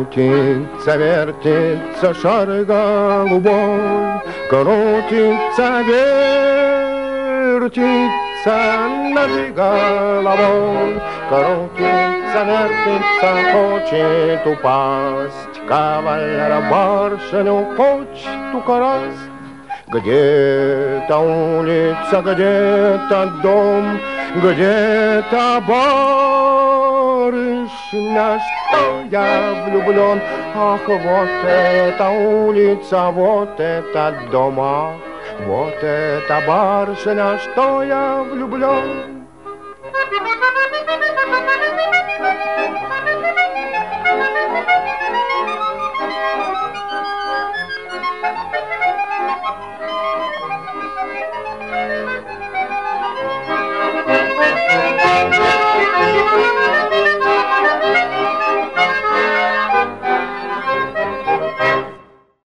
Крутится, вертится шар голубой, крутится, вертится над головой, крутится, вертится, хочет упасть. Кавалер барышню хочет украсть. Где-то улица, где-то дом, где-то барышня, что я влюблен. Ах, вот эта улица, вот этот дом, ах, вот эта барышня, что я влюблен.